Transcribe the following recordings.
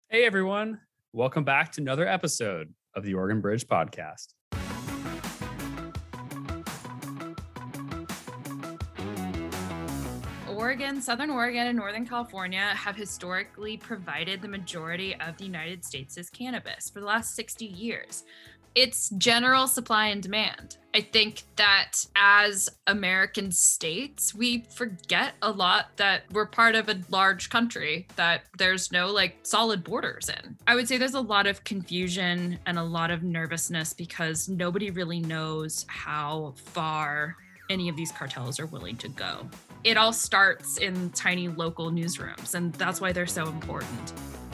Hey, everyone. Welcome back to another episode of the Oregon Bridge Podcast. Oregon, Southern Oregon, and Northern California have historically provided the majority of the United States' cannabis for the last 60 years. It's general supply and demand. I think that as American states, we forget a lot that we're part of a large country that there's no solid borders in. I would say there's a lot of confusion and a lot of nervousness because nobody really knows how far any of these cartels are willing to go. It all starts in tiny local newsrooms, and that's why they're so important.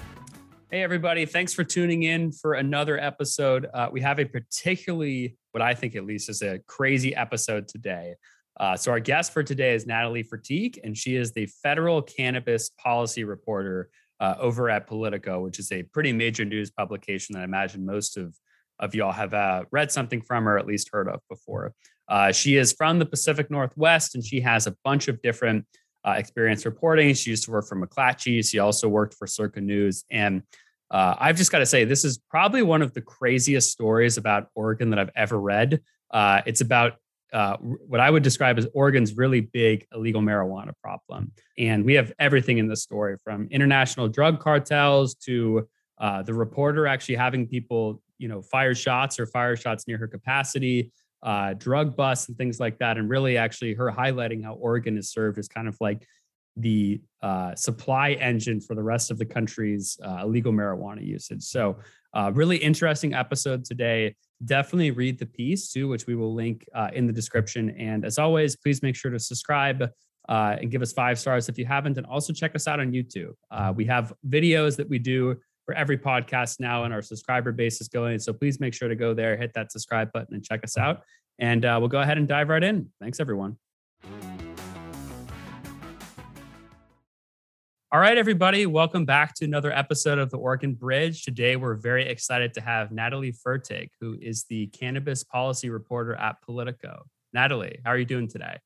Hey, everybody. Thanks for tuning in for another episode. We have a particularly, what I think at least is a crazy episode today. So our guest for today is Natalie Fertig, and she is the federal cannabis policy reporter over at Politico, which is a pretty major news publication that I imagine most of y'all have read something from or at least heard of before. She is from the Pacific Northwest, and she has a bunch of different experience reporting. She used to work for McClatchy. She also worked for Circa News. And I've just got to say, this is probably one of the craziest stories about Oregon that I've ever read. It's about what I would describe as Oregon's really big illegal marijuana problem. And we have everything in this story, from international drug cartels to the reporter actually having people, fire shots near her capacity, drug busts and things like that. And really actually her highlighting how Oregon is served as kind of like the supply engine for the rest of the country's illegal marijuana usage. So really interesting episode today. Definitely read the piece too, which we will link in the description. And as always, please make sure to subscribe and give us 5 stars if you haven't. And also check us out on YouTube. We have videos that we do for every podcast now, and our subscriber base is going. So please make sure to go there, hit that subscribe button, and check us out. And we'll go ahead and dive right in. Thanks, everyone. All right, everybody. Welcome back to another episode of the Oregon Bridge. Today, we're very excited to have Natalie Fertig, who is the cannabis policy reporter at Politico. Natalie, how are you doing today?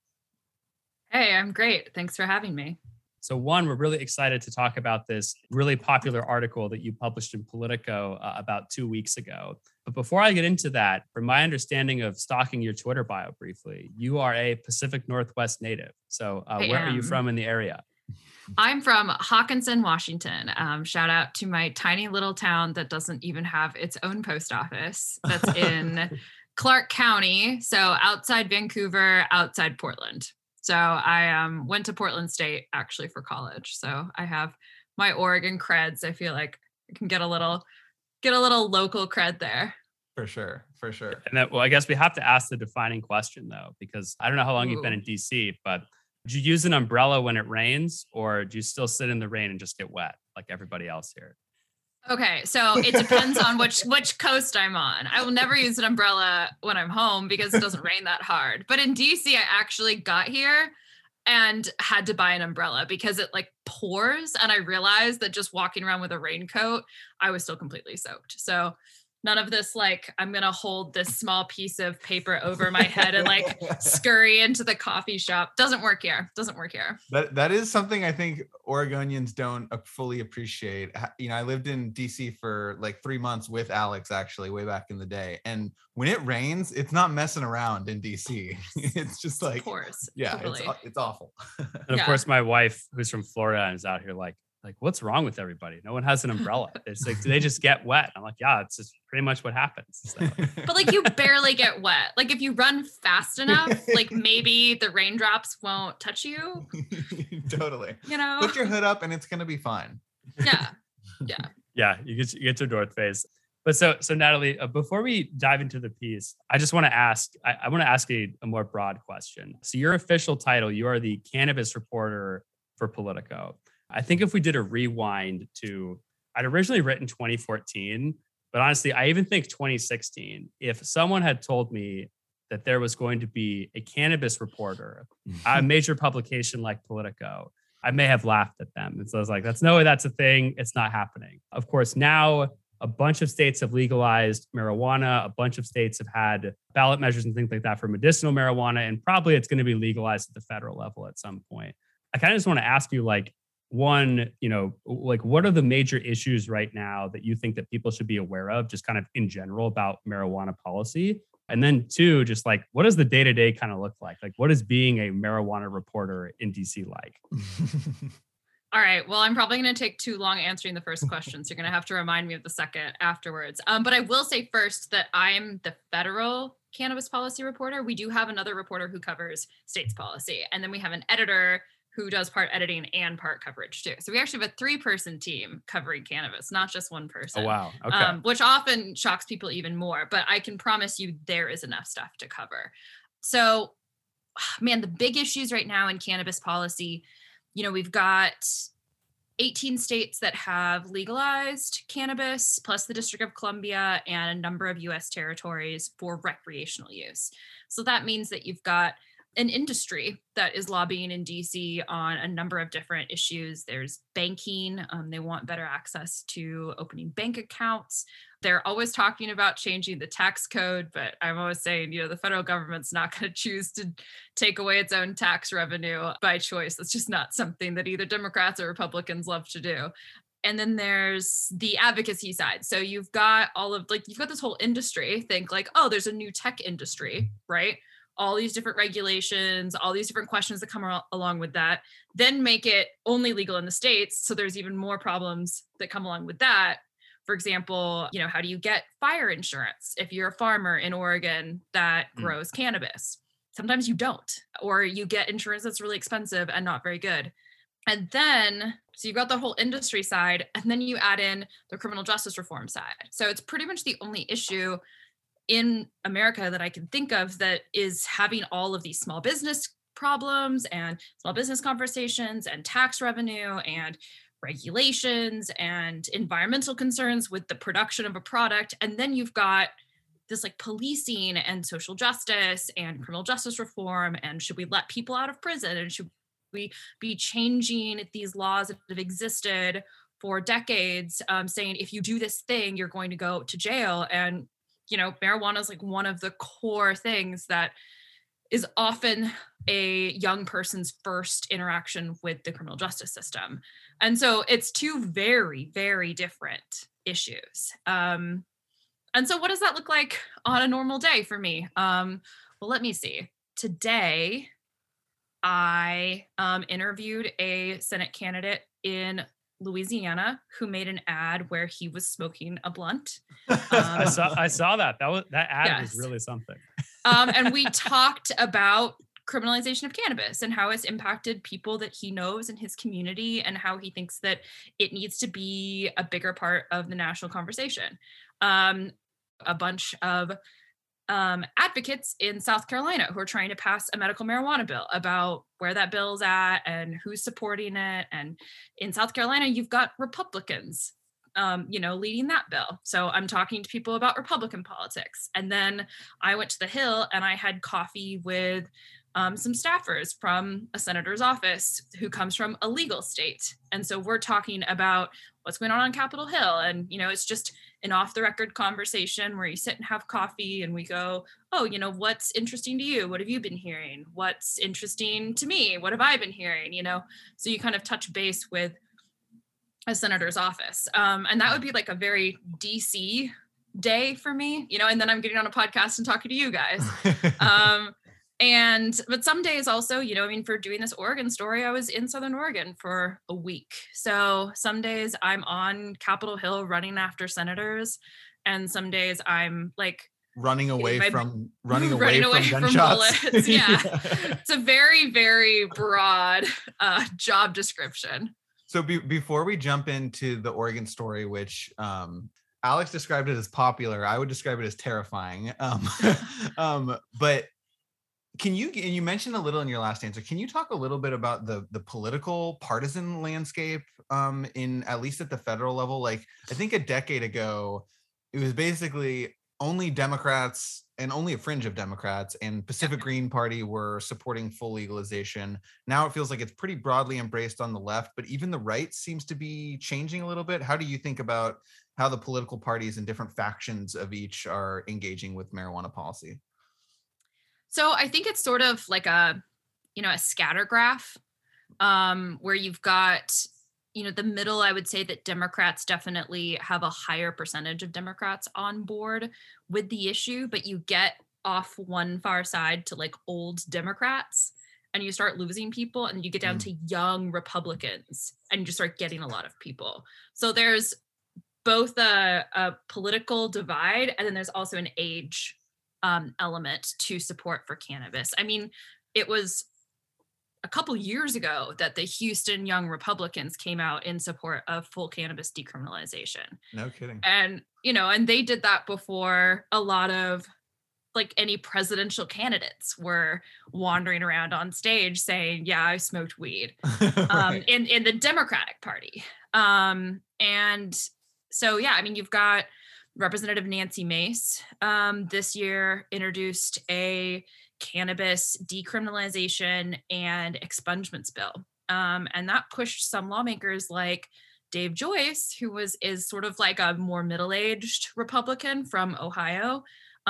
Hey, I'm great. Thanks for having me. So one, we're really excited to talk about this really popular article that you published in Politico about 2 weeks ago. But before I get into that, from my understanding of stalking your Twitter bio briefly, you are a Pacific Northwest native. So where are you from in the area? I'm from Hawkinson, Washington. Shout out to my tiny little town that doesn't even have its own post office. That's in Clark County. So outside Vancouver, outside Portland. So I went to Portland State actually for college. So I have my Oregon creds. I feel like I can get a little local cred there. For sure. And that, well, I guess we have to ask the defining question though, because I don't know how long you've been in DC, but do you use an umbrella when it rains, or do you still sit in the rain and just get wet like everybody else here? Okay, so it depends on which coast I'm on. I will never use an umbrella when I'm home because it doesn't rain that hard. But in DC, I actually got here and had to buy an umbrella because it pours. And I realized that just walking around with a raincoat, I was still completely soaked. So none of this, I'm going to hold this small piece of paper over my head and scurry into the coffee shop. Doesn't work here. That is something I think Oregonians don't fully appreciate. I lived in DC for 3 months with Alex, actually, way back in the day. And when it rains, it's not messing around in DC. It's just of course. Yeah, totally. it's awful. And of course, my wife, who's from Florida, and is out here like, what's wrong with everybody? No one has an umbrella. It's do they just get wet? I'm like, yeah, it's just pretty much what happens. So. But you barely get wet. If you run fast enough, maybe the raindrops won't touch you. Totally. Put your hood up and it's going to be fine. Yeah. Yeah, you get your North Face. But so Natalie, before we dive into the piece, I just want to ask, I want to ask a more broad question. So your official title, you are the cannabis reporter for Politico. I think if we did a rewind to, I'd originally written 2014, but honestly, I even think 2016, if someone had told me that there was going to be a cannabis reporter, a major publication like Politico, I may have laughed at them. And so I was like, that's a thing. It's not happening. Of course, now a bunch of states have legalized marijuana. A bunch of states have had ballot measures and things like that for medicinal marijuana. And probably it's going to be legalized at the federal level at some point. I kind of just want to ask you, one, like what are the major issues right now that you think that people should be aware of, just kind of in general about marijuana policy? And then two, just like, what does the day-to-day kind of look like? Like, what is being a marijuana reporter in DC like? All right. Well, I'm probably going to take too long answering the first question, so you're going to have to remind me of the second afterwards. But I will say first that I'm the federal cannabis policy reporter. We do have another reporter who covers states policy. And then we have an editor who does part editing and part coverage too. So we actually have a 3-person team covering cannabis, not just one person. Oh, wow. Okay. Which often shocks people even more, but I can promise you there is enough stuff to cover. So, man, the big issues right now in cannabis policy, we've got 18 states that have legalized cannabis, plus the District of Columbia and a number of US territories for recreational use. So that means that you've got an industry that is lobbying in DC on a number of different issues. There's banking. They want better access to opening bank accounts. They're always talking about changing the tax code, but I'm always saying, the federal government's not going to choose to take away its own tax revenue by choice. That's just not something that either Democrats or Republicans love to do. And then there's the advocacy side. So you've got you've got this whole industry. Think like, oh, there's a new tech industry, right? All these different regulations, all these different questions that come along with that, then make it only legal in the states. So there's even more problems that come along with that. For example, how do you get fire insurance if you're a farmer in Oregon that grows cannabis? Sometimes you don't, or you get insurance that's really expensive and not very good. And then, so you've got the whole industry side, and then you add in the criminal justice reform side. So it's pretty much the only issue in America that I can think of that is having all of these small business problems and small business conversations and tax revenue and regulations and environmental concerns with the production of a product. And then you've got this like policing and social justice and criminal justice reform. And should we let people out of prison? And should we be changing these laws that have existed for decades, saying if you do this thing, you're going to go to jail? And marijuana is like one of the core things that is often a young person's first interaction with the criminal justice system. And so it's two very, very different issues. And so what does that look like on a normal day for me? Well, let me see. Today, I interviewed a Senate candidate in Louisiana who made an ad where he was smoking a blunt. I saw that. That ad was really something. And we talked about criminalization of cannabis and how it's impacted people that he knows in his community and how he thinks that it needs to be a bigger part of the national conversation. A bunch of advocates in South Carolina who are trying to pass a medical marijuana bill, about where that bill's at and who's supporting it. And in South Carolina, you've got Republicans, leading that bill. So I'm talking to people about Republican politics. And then I went to the Hill and I had coffee with some staffers from a senator's office who comes from a legal state. And so we're talking about what's going on Capitol Hill. And, it's just an off the record conversation where you sit and have coffee and we go, oh, what's interesting to you? What have you been hearing? What's interesting to me? What have I been hearing? So you kind of touch base with a senator's office. And that would be like a very DC day for me, and then I'm getting on a podcast and talking to you guys. But some days also, for doing this Oregon story, I was in Southern Oregon for a week. So some days I'm on Capitol Hill running after senators. And some days I'm like running away from gunshots. Bullets. Yeah. It's a very, very broad job description. So before we jump into the Oregon story, which Alex described it as popular, I would describe it as terrifying. But and you mentioned a little in your last answer, can you talk a little bit about the political partisan landscape in, at least at the federal level? Like, I think a decade ago, it was basically only Democrats and only a fringe of Democrats and Pacific Green Party were supporting full legalization. Now it feels like it's pretty broadly embraced on the left, but even the right seems to be changing a little bit. How do you think about how the political parties and different factions of each are engaging with marijuana policy? So I think it's sort of like a scatter graph where you've got the middle, I would say that Democrats definitely have a higher percentage of Democrats on board with the issue, but you get off one far side to like old Democrats and you start losing people, and you get down to young Republicans and you just start getting a lot of people. So there's both a political divide, and then there's also an age element to support for cannabis. I mean, it was a couple years ago that the Houston Young Republicans came out in support of full cannabis decriminalization. No kidding. And, and they did that before a lot of like any presidential candidates were wandering around on stage saying, yeah, I smoked weed Right. in the Democratic Party. And so, yeah, I mean, you've got Representative Nancy Mace this year introduced a cannabis decriminalization and expungements bill. And that pushed some lawmakers like Dave Joyce, who is sort of like a more middle-aged Republican from Ohio.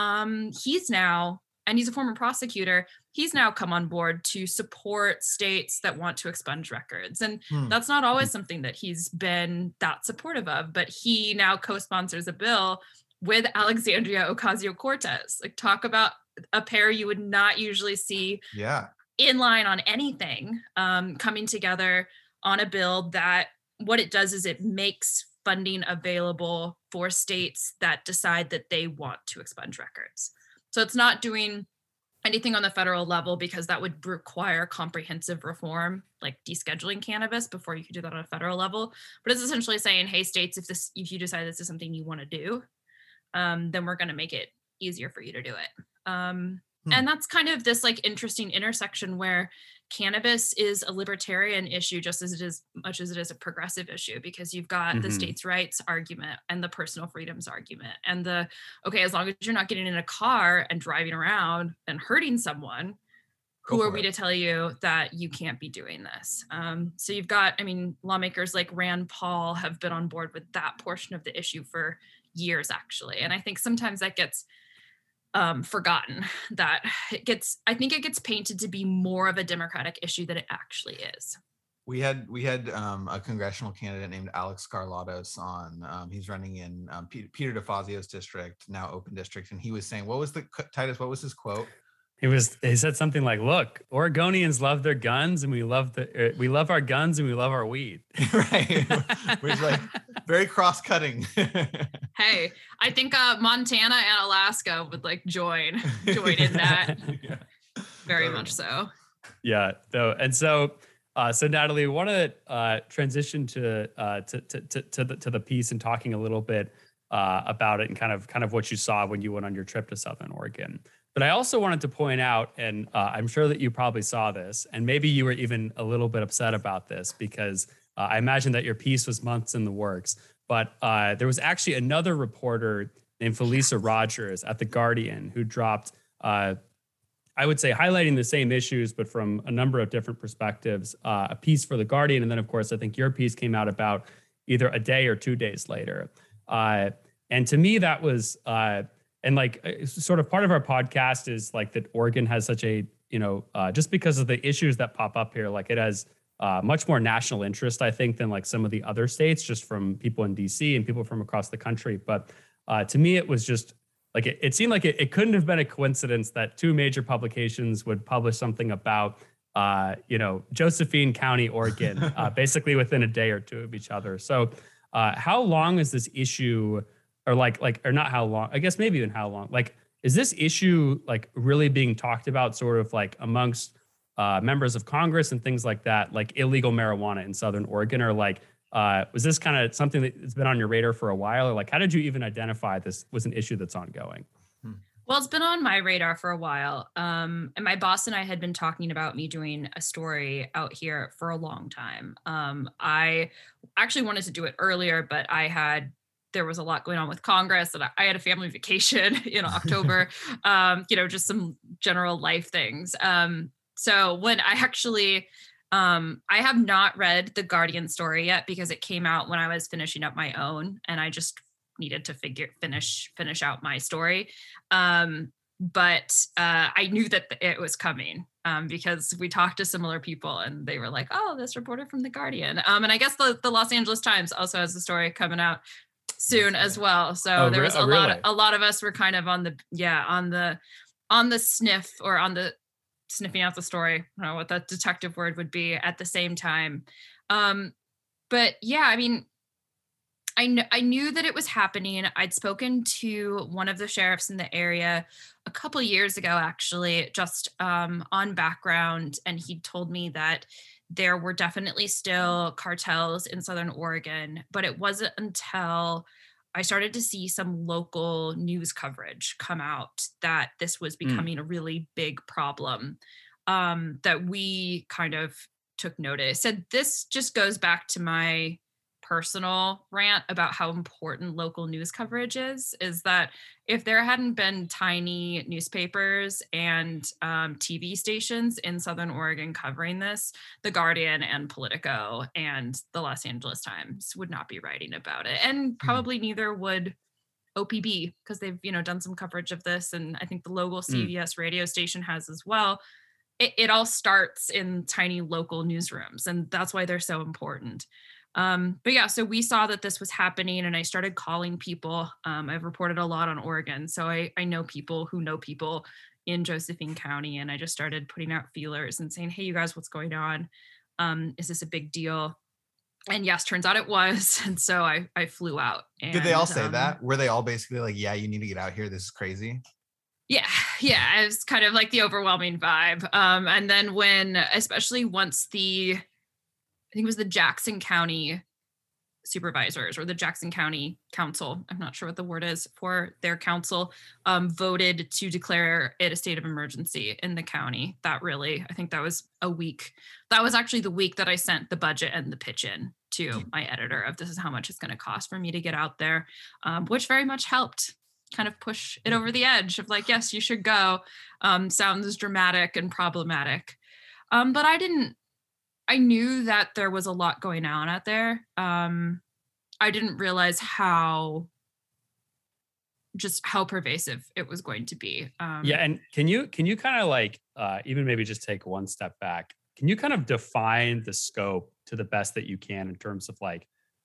He's a former prosecutor. He's now come on board to support states that want to expunge records. And that's not always something that he's been that supportive of, but he now co-sponsors a bill with Alexandria Ocasio-Cortez. Like, talk about a pair you would not usually see in line on anything, coming together on a bill that what it does is it makes funding available for states that decide that they want to expunge records. So it's not doing anything on the federal level because that would require comprehensive reform, like descheduling cannabis before you could do that on a federal level. But it's essentially saying, hey, states, if you decide this is something you want to do, then we're going to make it easier for you to do it. And that's kind of this like interesting intersection where cannabis is a libertarian issue just as much as it is a progressive issue, because you've got the states' rights argument and the personal freedoms argument and as long as you're not getting in a car and driving around and hurting someone, who are we to tell you that you can't be doing this? So you've got, lawmakers like Rand Paul have been on board with that portion of the issue for years, actually. And I think sometimes that gets forgotten, that I think it gets painted to be more of a Democratic issue than it actually is. We had a congressional candidate named Alex Carlatos on. He's running in Peter DeFazio's district, now open district, and he was saying, Titus, what was his quote? He said something like, "Look, Oregonians love their guns, and we love our guns, and we love our weed." Right, which is like very cross-cutting. Hey, I think Montana and Alaska would like join in that. Very much so. Yeah. So Natalie, we want to transition to the piece and talking a little bit about it and kind of what you saw when you went on your trip to Southern Oregon. But I also wanted to point out, and I'm sure that you probably saw this, and maybe you were even a little bit upset about this because I imagine that your piece was months in the works. But there was actually another reporter named Felisa Rogers at The Guardian who dropped, I would say, highlighting the same issues, but from a number of different perspectives, a piece for The Guardian. And then, of course, I think your piece came out about either a day or 2 days later. And to me, that was... and like sort of part of our podcast is like that Oregon has such a, just because of the issues that pop up here, like it has much more national interest, I think, than like some of the other states, just from people in DC and people from across the country. But to me, it was just like, it seemed like it couldn't have been a coincidence that two major publications would publish something about, Josephine County, Oregon, basically within a day or two of each other. So how long is this issue? Or or not how long, I guess maybe even how long, like, is this issue like really being talked about sort of like amongst members of Congress and things like that, like illegal marijuana in Southern Oregon, or like, was this kind of something that's been on your radar for a while? Or like, how did you even identify this was an issue that's ongoing? Well, it's been on my radar for a while. And my boss and I had been talking about me doing a story out here for a long time. I actually wanted to do it earlier, but there was a lot going on with Congress, and I had a family vacation in October, just some general life things. So when I actually, I have not read the Guardian story yet because it came out when I was finishing up my own, and I just needed to finish out my story. But I knew that it was coming. because we talked to similar people and they were like, oh, this reporter from The Guardian. And I guess the Los Angeles Times also has a story coming out soon as well. So there was a lot of us were kind of on the sniff, or on the sniffing out the story. I don't know what that detective word would be at the same time. But yeah, I mean, I knew that it was happening. I'd spoken to one of the sheriffs in the area a couple years ago, actually, just on background. And he told me that there were definitely still cartels in Southern Oregon, but it wasn't until I started to see some local news coverage come out that this was becoming a really big problem, that we kind of took notice. And this just goes back to my personal rant about how important local news coverage is that if there hadn't been tiny newspapers and TV stations in Southern Oregon covering this, The Guardian and Politico and the Los Angeles Times would not be writing about it. And probably neither would OPB, because they've, done some coverage of this. And I think the local CBS radio station has as well. It all starts in tiny local newsrooms, and that's why they're so important. But yeah, so we saw that this was happening, and I started calling people. I've reported a lot on Oregon, so I know people who know people in Josephine County, and I just started putting out feelers and saying, hey, you guys, what's going on? Is this a big deal? And yes, turns out it was. And so I flew out. And, did they all say that? Were they all basically like, yeah, you need to get out here, this is crazy? Yeah, it was kind of like the overwhelming vibe. And then especially once I think it was the Jackson County supervisors, or the Jackson County Council, I'm not sure what the word is for their council, voted to declare it a state of emergency in the county. I think that was a week. That was actually the week that I sent the budget and the pitch in to my editor of this is how much it's going to cost for me to get out there, which very much helped kind of push it over the edge of like, yes, you should go. Sounds dramatic and problematic. But I knew that there was a lot going on out there. I didn't realize how pervasive it was going to be. Yeah. And can you kind of like, even maybe just take one step back? Can you kind of define the scope to the best that you can in terms of like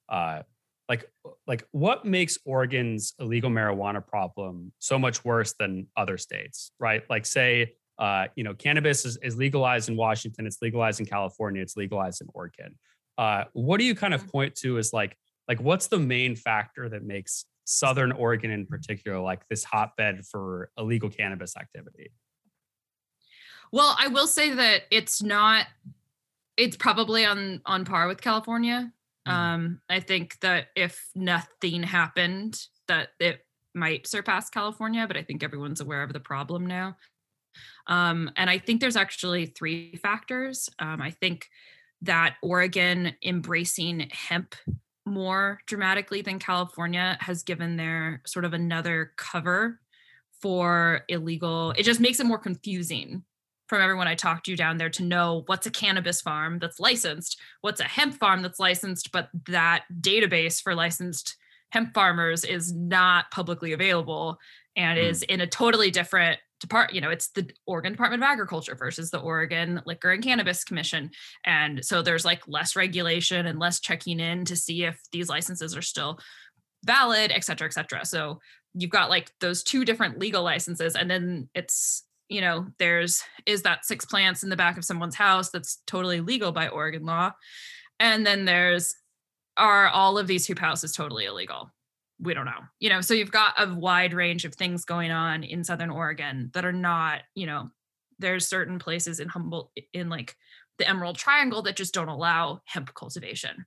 what makes Oregon's illegal marijuana problem so much worse than other states, right? Like say, cannabis is legalized in Washington, it's legalized in California, it's legalized in Oregon. What do you kind of point to as like what's the main factor that makes Southern Oregon in particular like this hotbed for illegal cannabis activity? Well, I will say that it's probably on par with California. I think that if nothing happened, that it might surpass California, but I think everyone's aware of the problem now. And I think there's actually three factors. I think that Oregon embracing hemp more dramatically than California has given their sort of another cover for illegal. It just makes it more confusing from everyone I talked to down there to know what's a cannabis farm that's licensed, what's a hemp farm that's licensed, but that database for licensed hemp farmers is not publicly available and is in a totally different department. It's the Oregon Department of Agriculture versus the Oregon Liquor and Cannabis Commission. And so there's like less regulation and less checking in to see if these licenses are still valid, et cetera, et cetera. So you've got like those two different legal licenses. And then it's, is that 6 plants in the back of someone's house that's totally legal by Oregon law. And then are all of these hoop houses totally illegal? We don't know, so you've got a wide range of things going on in Southern Oregon that are not, there's certain places in Humboldt, in like the Emerald Triangle, that just don't allow hemp cultivation.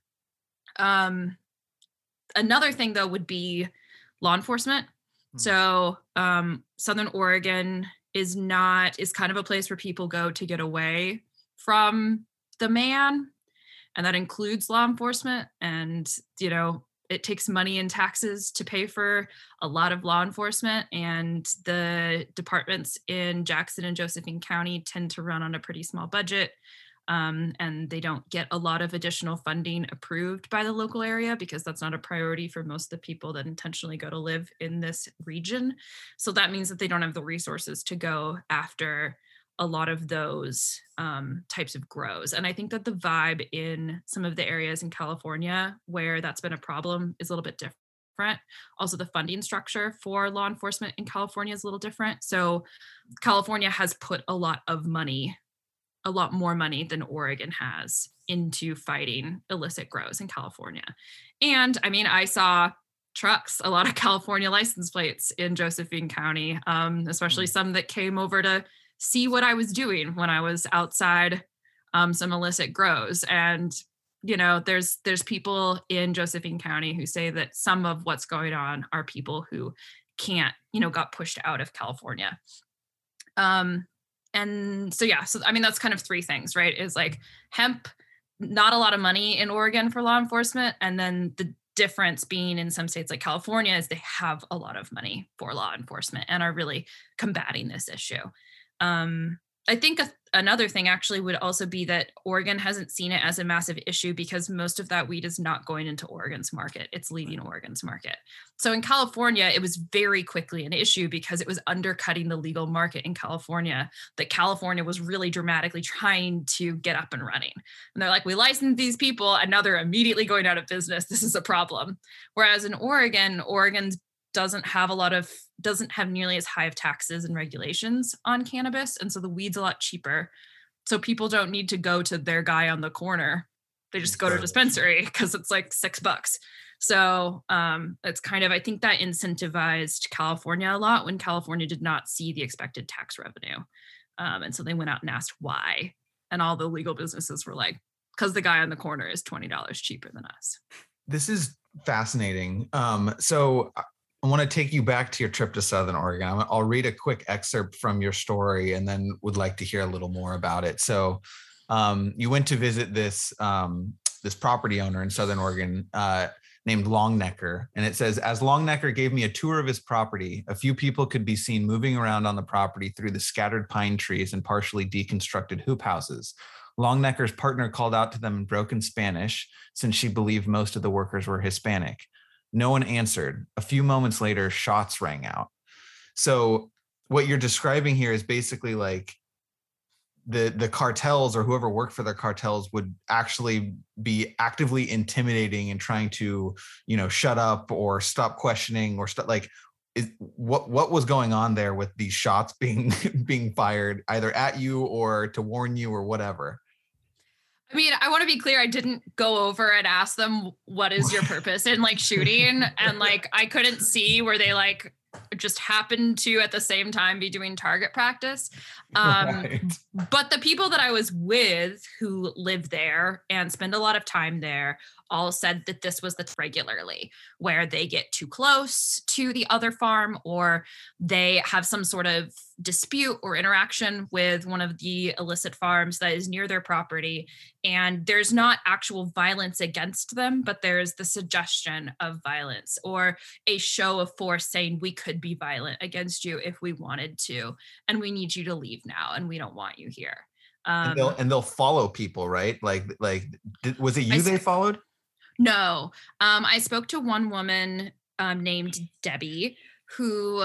Another thing though would be law enforcement. So Southern Oregon is kind of a place where people go to get away from the man. And that includes law enforcement. And, it takes money and taxes to pay for a lot of law enforcement. And the departments in Jackson and Josephine County tend to run on a pretty small budget. And they don't get a lot of additional funding approved by the local area because that's not a priority for most of the people that intentionally go to live in this region. So that means that they don't have the resources to go after a lot of those types of grows. And I think that the vibe in some of the areas in California where that's been a problem is a little bit different. Also, the funding structure for law enforcement in California is a little different. So California has put a lot more money than Oregon has into fighting illicit grows in California. And I mean, I saw trucks, a lot of California license plates in Josephine County, especially some that came over to see what I was doing when I was outside some illicit grows. And, you know, there's people in Josephine County who say that some of what's going on are people who can't, you know, got pushed out of California. And so, yeah, so I mean, that's kind of three things, right? Is like hemp, not a lot of money in Oregon for law enforcement. And then the difference being in some states like California is they have a lot of money for law enforcement and are really combating this issue. I think another thing actually would also be that Oregon hasn't seen it as a massive issue because most of that weed is not going into Oregon's market. It's leaving Oregon's market. So in California, it was very quickly an issue because it was undercutting the legal market in California, that California was really dramatically trying to get up and running. And they're like, we licensed these people and now they're immediately going out of business. This is a problem. Whereas in Oregon's doesn't have nearly as high of taxes and regulations on cannabis. And so the weed's a lot cheaper. So people don't need to go to their guy on the corner. They just go to a dispensary because it's like $6. So it's kind of, I think that incentivized California a lot when California did not see the expected tax revenue. And so they went out and asked why. And all the legal businesses were like, because the guy on the corner is $20 cheaper than us. This is fascinating. So I want to take you back to your trip to Southern Oregon. I'll read a quick excerpt from your story and then would like to hear a little more about it. So you went to visit this property owner in Southern Oregon named Longnecker. And it says, as Longnecker gave me a tour of his property, a few people could be seen moving around on the property through the scattered pine trees and partially deconstructed hoop houses. Longnecker's partner called out to them in broken Spanish, since she believed most of the workers were Hispanic. No one answered. A few moments later, shots rang out. So what you're describing here is basically like the cartels or whoever worked for the cartels would actually be actively intimidating and trying to, you know, shut up or stop questioning or what was going on there with these shots being fired either at you or to warn you or whatever? I mean, I want to be clear. I didn't go over and ask them, what is your purpose in like shooting? And like, I couldn't see where they like just happened to at the same time be doing target practice. Right. But the people that I was with who live there and spend a lot of time there all said that this was the regularly where they get too close to the other farm or they have some sort of dispute or interaction with one of the illicit farms that is near their property. And there's not actual violence against them, but there's the suggestion of violence or a show of force saying we could be violent against you if we wanted to, and we need you to leave now, and we don't want you here. And they'll follow people, right? Was it you they followed? No. I spoke to one woman named Debbie who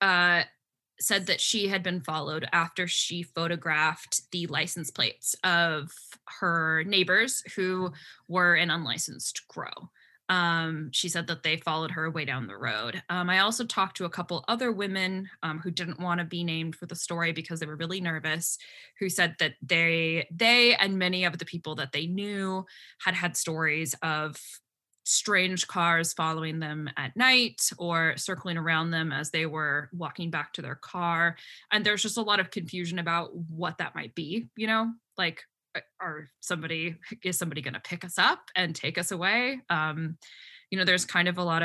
said that she had been followed after she photographed the license plates of her neighbors who were an unlicensed grow. She said that they followed her way down the road. I also talked to a couple other women who didn't want to be named for the story because they were really nervous, who said that they and many of the people that they knew had stories of strange cars following them at night or circling around them as they were walking back to their car. And there's just a lot of confusion about what that might be, you know, like, is somebody going to pick us up and take us away? You know, there's a lot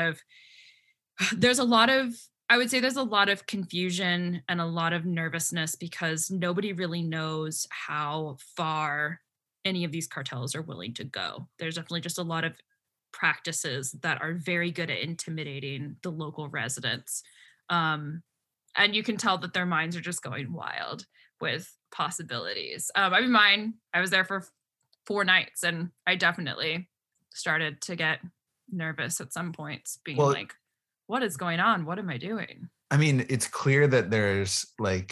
of confusion and a lot of nervousness because nobody really knows how far any of these cartels are willing to go. There's definitely just a lot of practices that are very good at intimidating the local residents. And you can tell that their minds are just going wild with possibilities. I was there for 4 nights and I definitely started to get nervous at some points, being like, what is going on? What am I doing? I mean, it's clear that there's like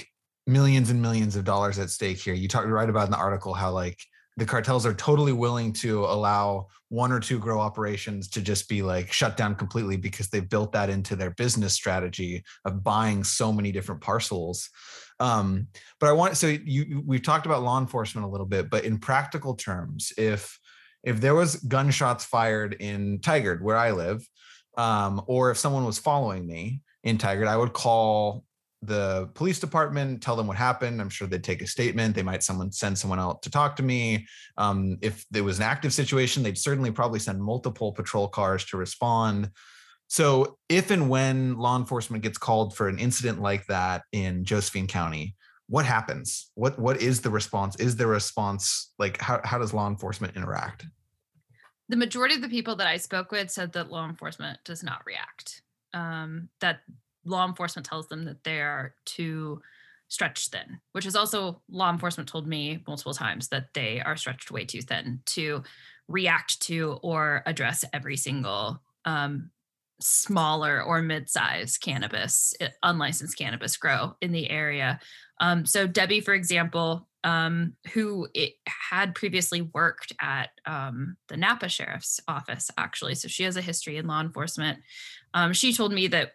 millions and millions of dollars at stake here. You write about in the article how like the cartels are totally willing to allow one or two grow operations to just be like shut down completely because they've built that into their business strategy of buying so many different parcels. But we've talked about law enforcement a little bit, but in practical terms, if there was gunshots fired in Tigard, where I live, or if someone was following me in Tigard, I would call the police department, tell them what happened. I'm sure they'd take a statement. They might send someone out to talk to me. If there was an active situation, they'd certainly probably send multiple patrol cars to respond. So if and when law enforcement gets called for an incident like that in Josephine County, what happens? What is the response? Is there a response? Like how does law enforcement interact? The majority of the people that I spoke with said that law enforcement does not react. That law enforcement tells them that they are too stretched thin, which is also law enforcement told me multiple times that they are stretched way too thin to react to or address every single smaller or mid-sized unlicensed cannabis grow in the area. So Debbie, for example, who had previously worked at the Napa Sheriff's Office, actually. So she has a history in law enforcement. She told me that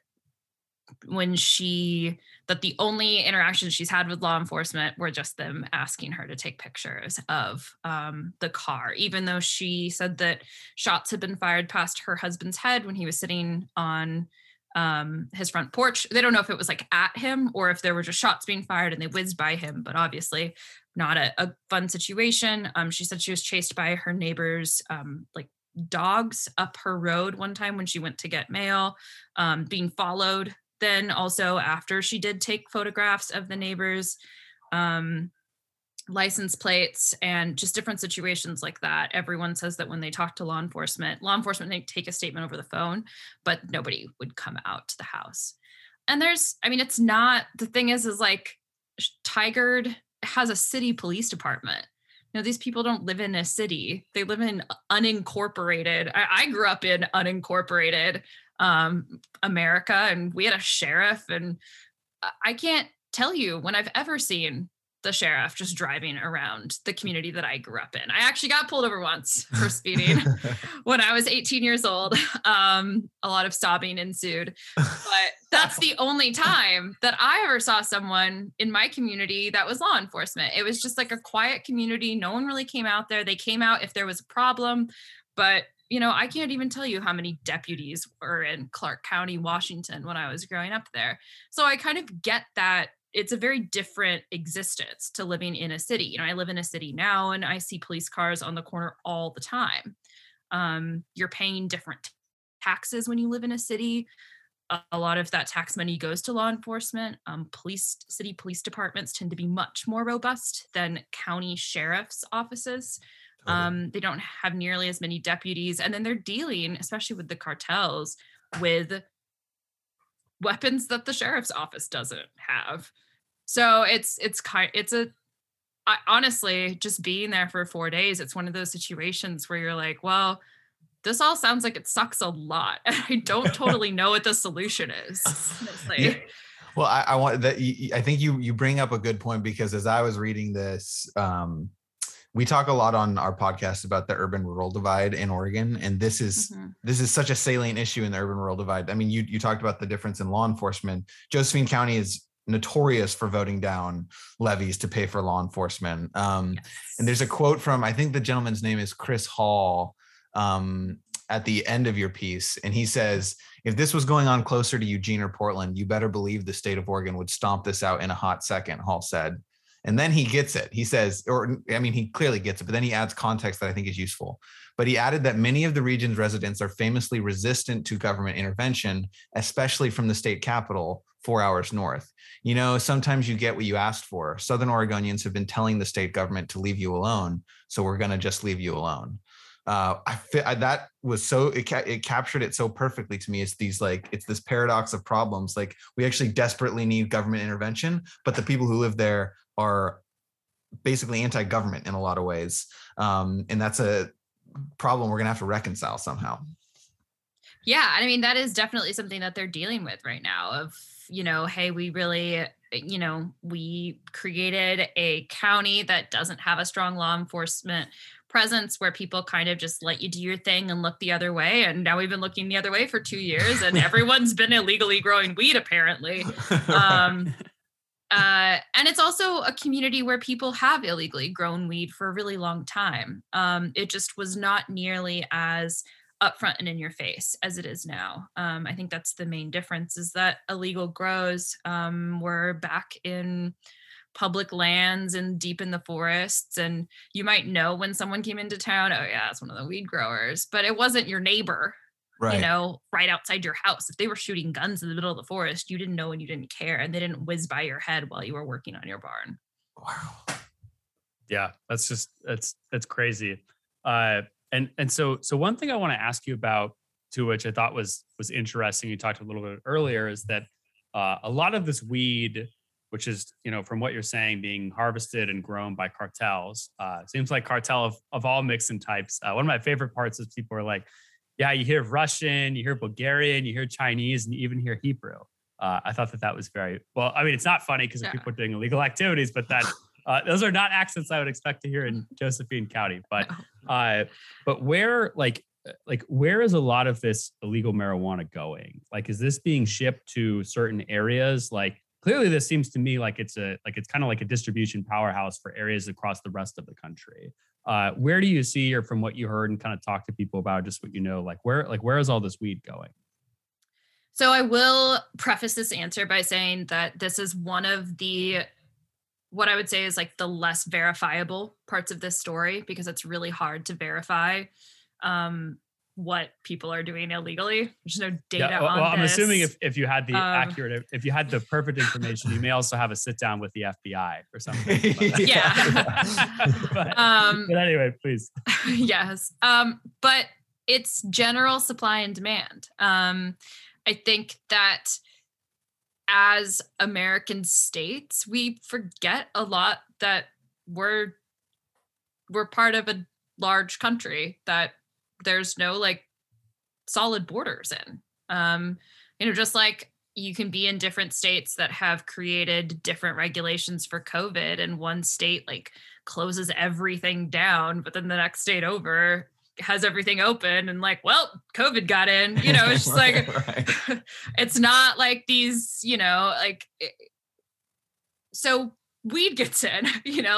that the only interactions she's had with law enforcement were just them asking her to take pictures of the car, even though she said that shots had been fired past her husband's head when he was sitting on his front porch. They don't know if it was like at him or if there were just shots being fired and they whizzed by him, but obviously not a fun situation. She said she was chased by her neighbors, like dogs up her road one time when she went to get mail, being followed. Then also after she did take photographs of the neighbors' license plates and just different situations like that. Everyone says that when they talk to law enforcement, they take a statement over the phone, but nobody would come out to the house. And it's not, the thing is like Tigard has a city police department. You know, these people don't live in a city. They live in unincorporated. I grew up in unincorporated America, and we had a sheriff, and I can't tell you when I've ever seen the sheriff just driving around the community that I grew up in. I actually got pulled over once for speeding when I was 18 years old. A lot of sobbing ensued, but that's the only time that I ever saw someone in my community that was law enforcement. It was just like a quiet community. No one really came out there. They came out if there was a problem, but you know, I can't even tell you how many deputies were in Clark County, Washington when I was growing up there. So I kind of get that it's a very different existence to living in a city. You know, I live in a city now and I see police cars on the corner all the time. You're paying different taxes when you live in a city. A lot of that tax money goes to law enforcement. City police departments tend to be much more robust than county sheriff's offices. They don't have nearly as many deputies. And then they're dealing, especially with the cartels, with weapons that the sheriff's office doesn't have. So honestly, just being there for 4 days, it's one of those situations where you're like, well, this all sounds like it sucks a lot. And I don't totally know what the solution is. Yeah. Well, I think you bring up a good point, because as I was reading this, we talk a lot on our podcast about the urban-rural divide in Oregon, and this is such a salient issue in the urban-rural divide. I mean, you talked about the difference in law enforcement. Josephine County is notorious for voting down levies to pay for law enforcement. And there's a quote from, I think the gentleman's name is Chris Hall, at the end of your piece, and he says, if this was going on closer to Eugene or Portland, you better believe the state of Oregon would stomp this out in a hot second, Hall said. And then he gets it. He says, he clearly gets it, but then he adds context that I think is useful. But he added that many of the region's residents are famously resistant to government intervention, especially from the state capital 4 hours north. You know, sometimes you get what you asked for. Southern Oregonians have been telling the state government to leave you alone, so we're going to just leave you alone. That was so, it captured it so perfectly to me. It's this paradox of problems. Like, we actually desperately need government intervention, but the people who live there are basically anti-government in a lot of ways. And that's a problem we're going to have to reconcile somehow. Yeah. I mean, that is definitely something that they're dealing with right now of, you know, hey, we created a county that doesn't have a strong law enforcement presence, where people kind of just let you do your thing and look the other way. And now we've been looking the other way for 2 years, and everyone's been illegally growing weed, apparently. And it's also a community where people have illegally grown weed for a really long time. It just was not nearly as upfront and in your face as it is now. I think that's the main difference, is that illegal grows were back in public lands and deep in the forests, and you might know when someone came into town, oh yeah, it's one of the weed growers, but it wasn't your neighbor, Right. Right outside your house. If they were shooting guns in the middle of the forest, you didn't know and you didn't care, and they didn't whiz by your head while you were working on your barn. Wow. Yeah, that's crazy. And so one thing I want to ask you about too, which I thought was interesting, you talked a little bit earlier, is that a lot of this weed, which is, from what you're saying, being harvested and grown by cartels, seems like cartel of all mixing types. One of my favorite parts is people are like, yeah, you hear Russian, you hear Bulgarian, you hear Chinese, and you even hear Hebrew. I thought that was very, well, I mean, it's not funny because people are doing illegal activities, but that those are not accents I would expect to hear in Josephine County. But where, where is a lot of this illegal marijuana going? Like, is this being shipped to certain areas? Like, clearly this seems to me like it's kind of like a distribution powerhouse for areas across the rest of the country. Where do you see, or from what you heard and kind of talk to people about, just what you know, where is all this weed going? So I will preface this answer by saying that this is one of what I would say is like the less verifiable parts of this story, because it's really hard to verify what people are doing illegally. There's no data on this. I'm assuming if you had the if you had the perfect information, you may also have a sit down with the FBI or something. Yeah. But anyway, please. Yes. But it's general supply and demand. I think that as American states, we forget a lot that we're part of a large country that there's no solid borders in. Just like you can be in different states that have created different regulations for COVID, and one state closes everything down, but then the next state over has everything open and COVID got in, it's just right. It's not like these, so weed gets in,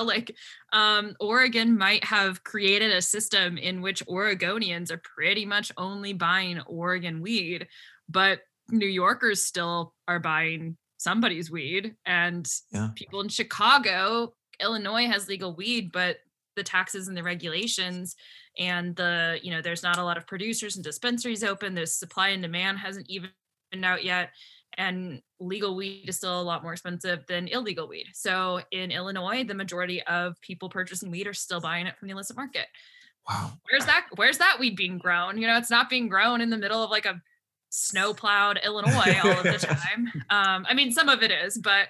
Oregon might have created a system in which Oregonians are pretty much only buying Oregon weed, but New Yorkers still are buying somebody's weed, and people in Chicago, Illinois has legal weed, but the taxes and the regulations and there's not a lot of producers and dispensaries open. There's supply and demand hasn't even been out yet. And legal weed is still a lot more expensive than illegal weed. So in Illinois, the majority of people purchasing weed are still buying it from the illicit market. Wow. Where's that weed being grown? It's not being grown in the middle of a snow plowed Illinois all of the time. I mean, some of it is, but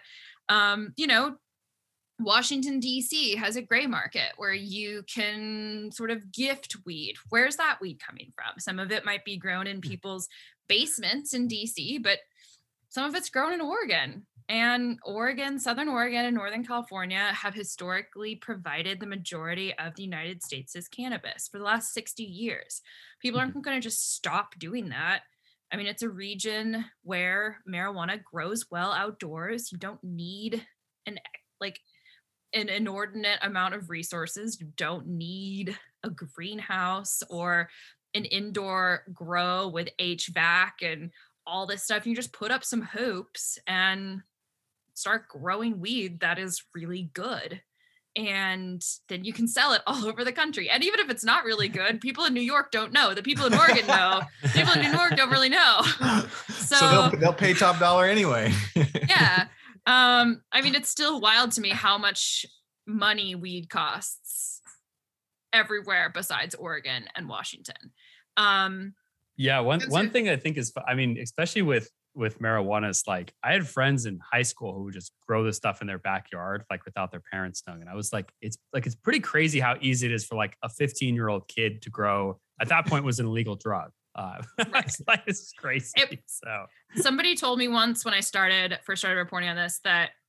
Washington, D.C. has a gray market where you can sort of gift weed. Where's that weed coming from? Some of it might be grown in people's basements in D.C., but some of it's grown in Oregon. And Oregon, Southern Oregon, and Northern California have historically provided the majority of the United States' cannabis for the last 60 years. People aren't going to just stop doing that. I mean, it's a region where marijuana grows well outdoors. You don't need an inordinate amount of resources. You don't need a greenhouse or an indoor grow with HVAC and all this stuff. You just put up some hoops and start growing weed that is really good. And then you can sell it all over the country. And even if it's not really good, people in New York don't know. The people in Oregon know. People in New York don't really know. So they'll pay top dollar anyway. Yeah. I mean, it's still wild to me how much money weed costs everywhere besides Oregon and Washington. Yeah, one thing I think is, I mean, especially with marijuana, is I had friends in high school who would just grow this stuff in their backyard, without their parents knowing. And I was it's pretty crazy how easy it is for a 15-year-old kid to grow. At that point, was an illegal drug. Right. It's crazy. Somebody told me once when I first started reporting on this, that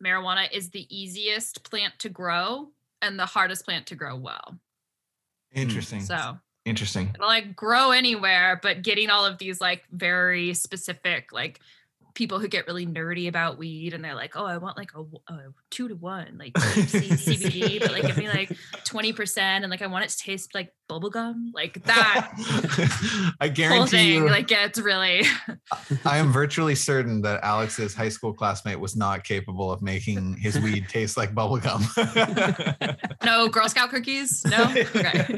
marijuana is the easiest plant to grow and the hardest plant to grow well. Interesting. So interesting. It'll like grow anywhere, but getting all of these like very specific, like people who get really nerdy about weed and they're like, oh, I want like a 2-to-1, like THC, CBD, but like give me like 20% and like I want it to taste like bubblegum, like that. I guarantee whole thing, you, like it's really. I am virtually certain that Alex's high school classmate was not capable of making his weed taste like bubblegum. No Girl Scout cookies? No? Okay.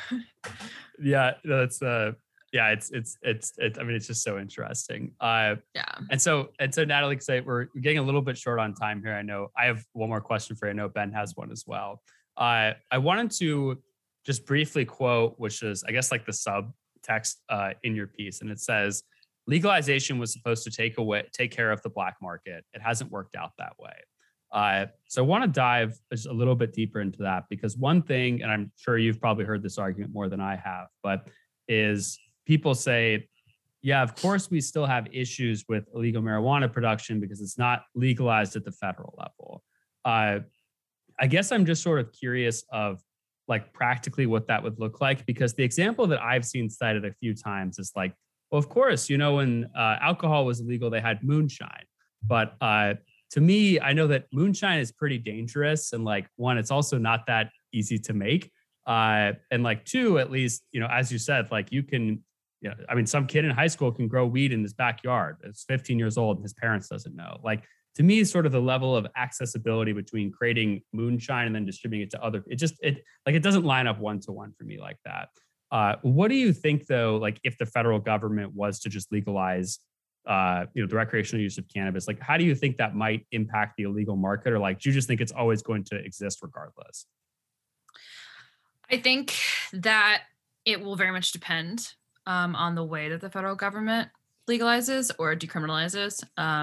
Yeah, that's yeah, it's I mean, it's just so interesting. Yeah. And so Natalie, say we're getting a little bit short on time here. I know I have one more question for you. I know Ben has one as well. I wanted to just briefly quote, which is, I guess, like the subtext in your piece. And it says, legalization was supposed to take care of the black market. It hasn't worked out that way. So I want to dive just a little bit deeper into that, because one thing, and I'm sure you've probably heard this argument more than I have, but is people say, yeah, of course, we still have issues with illegal marijuana production because it's not legalized at the federal level. I guess I'm just sort of curious of like practically what that would look like, because the example that I've seen cited a few times is like, well, of course, you know, when alcohol was illegal, they had moonshine. But to me, I know that moonshine is pretty dangerous. And like, one, it's also not that easy to make. And like, two, at least, you know, as you said, like you can, you know, I mean, some kid in high school can grow weed in his backyard. It's 15 years old and his parents doesn't know. Like, to me, sort of the level of accessibility between creating moonshine and then distributing it to other, it doesn't line up one-to-one for me like that. What do you think though, like if the federal government was to just legalize, the recreational use of cannabis, like how do you think that might impact the illegal market? Or like, do you just think it's always going to exist regardless? I think that it will very much depend on the way that the federal government legalizes or decriminalizes.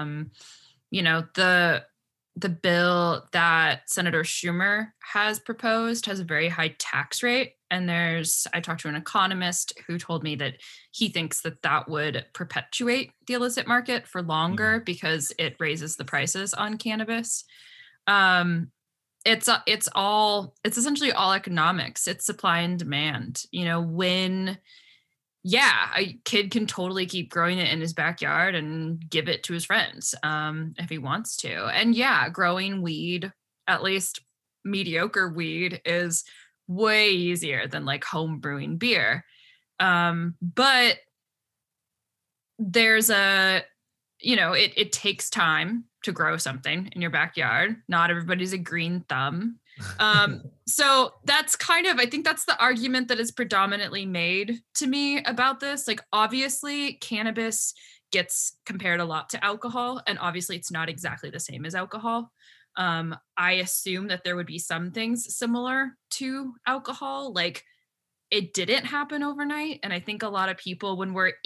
The bill that Senator Schumer has proposed has a very high tax rate. And I talked to an economist who told me that he thinks that would perpetuate the illicit market for longer because it raises the prices on cannabis. It's essentially all economics. It's supply and demand. You know, when a kid can totally keep growing it in his backyard and give it to his friends if he wants to. And growing weed, at least mediocre weed, is way easier than like home brewing beer. But there's it takes time to grow something in your backyard. Not everybody's a green thumb. So that's I think that's the argument that is predominantly made to me about this. Like, obviously cannabis gets compared a lot to alcohol, and obviously it's not exactly the same as alcohol. I assume that there would be some things similar to alcohol. Like, it didn't happen overnight. And I think a lot of people,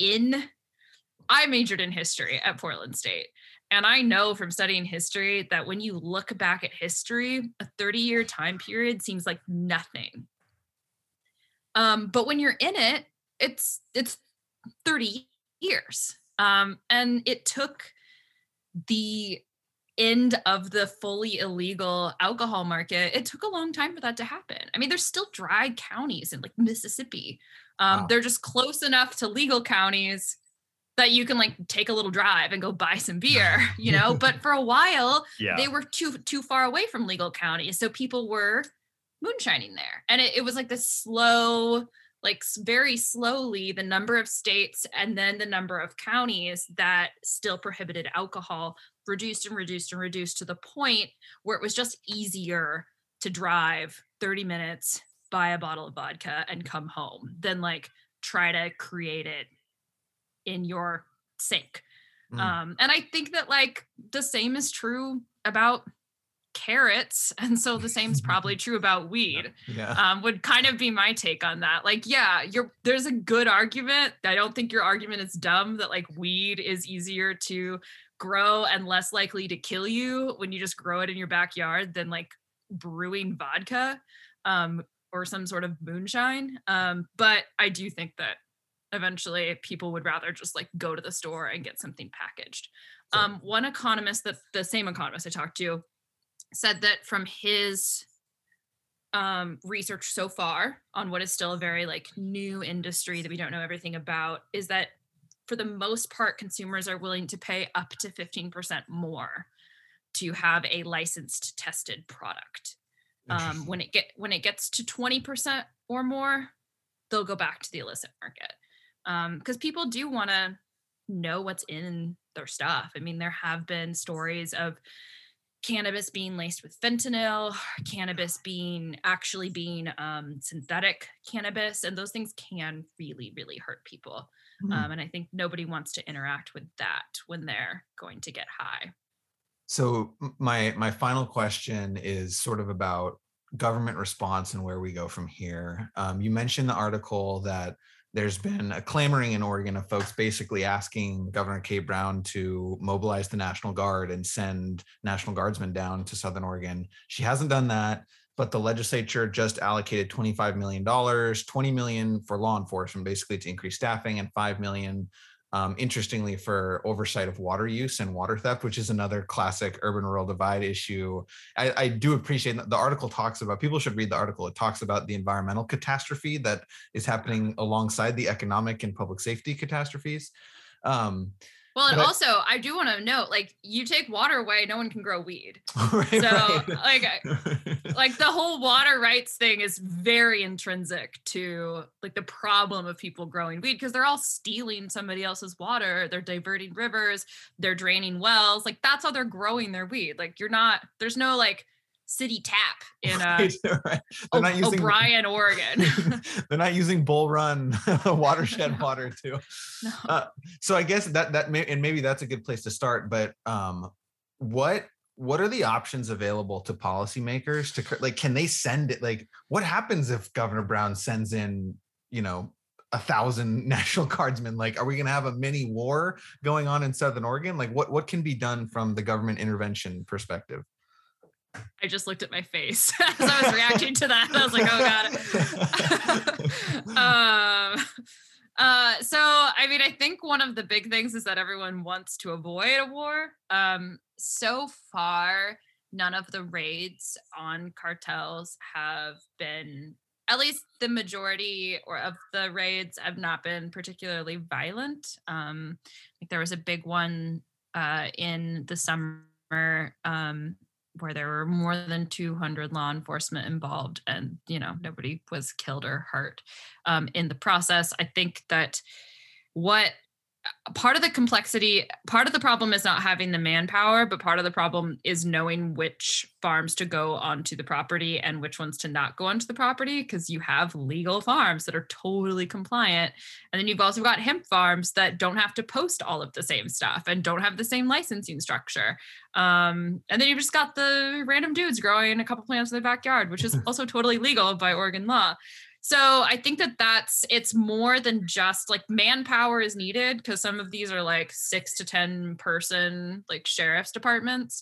I majored in history at Portland State. And I know from studying history that when you look back at history, a 30-year time period seems like nothing. But when you're in it, it's 30 years. And it took the end of the fully illegal alcohol market. It took a long time for that to happen. I mean, there's still dry counties in like Mississippi. Wow. They're just close enough to legal counties that you can like take a little drive and go buy some beer, you know, but for a while they were too far away from legal counties. So people were moonshining there. And it was like this slow, like very slowly, the number of states and then the number of counties that still prohibited alcohol reduced and reduced and reduced to the point where it was just easier to drive 30 minutes, buy a bottle of vodka and come home than like try to create it in your sink. And I think that like the same is true about carrots. And so the same is probably true about weed. Would kind of be my take on that. Like, there's a good argument. I don't think your argument is dumb that like weed is easier to grow and less likely to kill you when you just grow it in your backyard than like brewing vodka or some sort of moonshine. But I do think that eventually people would rather just like go to the store and get something packaged. One economist, the same economist I talked to, said that from his research so far on what is still a very like new industry that we don't know everything about, is that for the most part, consumers are willing to pay up to 15% more to have a licensed tested product. When it gets to 20% or more, they'll go back to the illicit market. Because people do want to know what's in their stuff. I mean, there have been stories of cannabis being laced with fentanyl, cannabis being synthetic cannabis, and those things can really, really hurt people. And I think nobody wants to interact with that when they're going to get high. So my final question is sort of about government response and where we go from here. You mentioned the article that there's been a clamoring in Oregon of folks basically asking Governor Kate Brown to mobilize the National Guard and send National Guardsmen down to Southern Oregon. She hasn't done that, but the legislature just allocated $25 million, $20 million for law enforcement, basically to increase staffing, and $5 million, interestingly, for oversight of water use and water theft, which is another classic urban-rural divide issue. I do appreciate that the article talks about, people should read the article. It talks about the environmental catastrophe that is happening alongside the economic and public safety catastrophes. Well, and also, I do want to note, like, you take water away, no one can grow weed. Right, so, right. like the whole water rights thing is very intrinsic to, like, the problem of people growing weed, because they're all stealing somebody else's water. They're diverting rivers. They're draining wells. Like, that's how they're growing their weed. Like, there's no, like, city tap in Right. They're not using O'Brien, Oregon. They're not using Bull Run watershed water too. No. So I guess that maybe that's a good place to start. But what are the options available to policymakers to, like, can they send it? Like, what happens if Governor Brown sends in, 1,000 National Guardsmen? Like, are we going to have a mini war going on in Southern Oregon? Like, what can be done from the government intervention perspective? I just looked at my face as I was reacting to that. I was like, oh God. So, I mean, I think one of the big things is that everyone wants to avoid a war. So far, none of the raids on cartels have been, at least the majority of the raids have not been particularly violent. Like there was a big one in the summer where there were more than 200 law enforcement involved, and nobody was killed or hurt in the process. I think that part of the problem is not having the manpower, but part of the problem is knowing which farms to go onto the property and which ones to not go onto the property, because you have legal farms that are totally compliant. And then you've also got hemp farms that don't have to post all of the same stuff and don't have the same licensing structure. And then you've just got the random dudes growing a couple plants in their backyard, which is also totally legal by Oregon law. So I think it's more than just like manpower is needed, because some of these are like 6 to 10 person like sheriff's departments.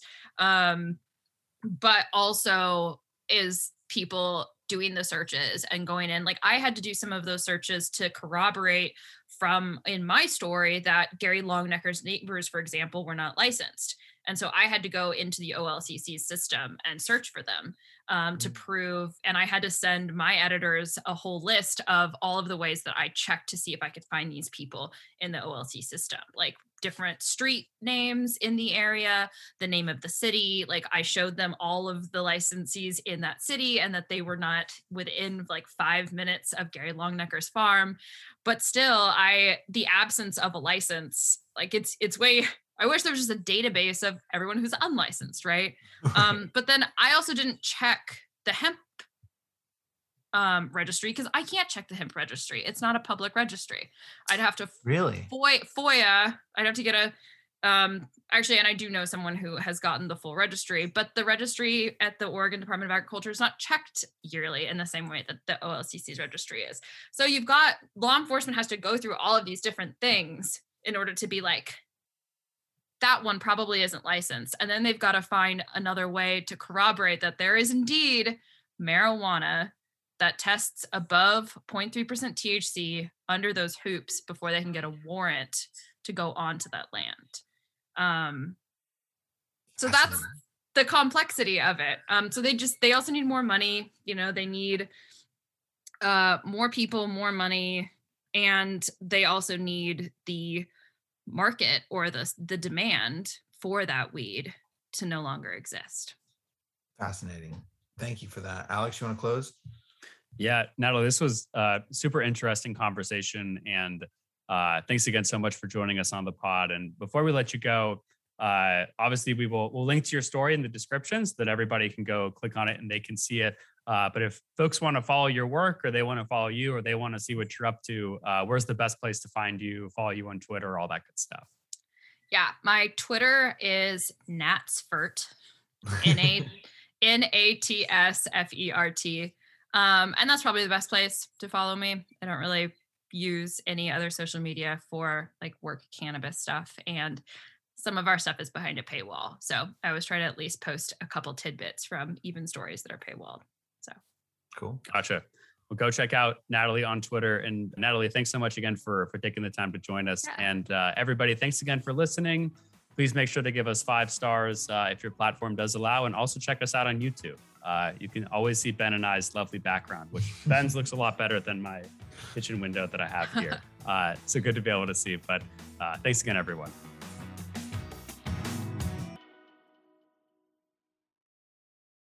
But also is people doing the searches and going in. Like I had to do some of those searches to corroborate from in my story that Gary Longenecker's neighbors, for example, were not licensed. And so I had to go into the OLCC's system and search for them to prove, and I had to send my editors a whole list of all of the ways that I checked to see if I could find these people in the OLC system, like different street names in the area, the name of the city. Like I showed them all of the licensees in that city and that they were not within like 5 minutes of Gary Longenecker's farm. But still, the absence of a license, like it's way, I wish there was just a database of everyone who's unlicensed, right? But then I also didn't check the hemp registry, because I can't check the hemp registry. It's not a public registry. I'd have to really FOIA. I'd have to get a actually, and I do know someone who has gotten the full registry, but the registry at the Oregon Department of Agriculture is not checked yearly in the same way that the OLCC's registry is. So you've got law enforcement has to go through all of these different things in order to be like, that one probably isn't licensed. And then they've got to find another way to corroborate that there is indeed marijuana that tests above 0.3% THC under those hoops before they can get a warrant to go onto that land. So the complexity of it. So they also need more money. They need more people, more money, and they also need the market or the demand for that weed to no longer exist. Fascinating. Thank you for that. Alex, you want to close? Yeah, Natalie, this was a super interesting conversation, and thanks again so much for joining us on the pod. And before we let you go, obviously we'll link to your story in the description so that everybody can go click on it and they can see it. But if folks want to follow your work, or they want to follow you, or they want to see what you're up to, where's the best place to find you, follow you on Twitter, all that good stuff? Yeah, my Twitter is Natsfert, Natsfert. And that's probably the best place to follow me. I don't really use any other social media for like work cannabis stuff. And some of our stuff is behind a paywall. So I always try to at least post a couple tidbits from even stories that are paywalled. So cool. Gotcha. Well, go check out Natalie on Twitter. And Natalie, thanks so much again for taking the time to join us. Yeah. And everybody, thanks again for listening. Please make sure to give us 5 stars if your platform does allow. And also check us out on YouTube. You can always see Ben and I's lovely background, which Ben's looks a lot better than my kitchen window that I have here. So good to be able to see. But thanks again, everyone.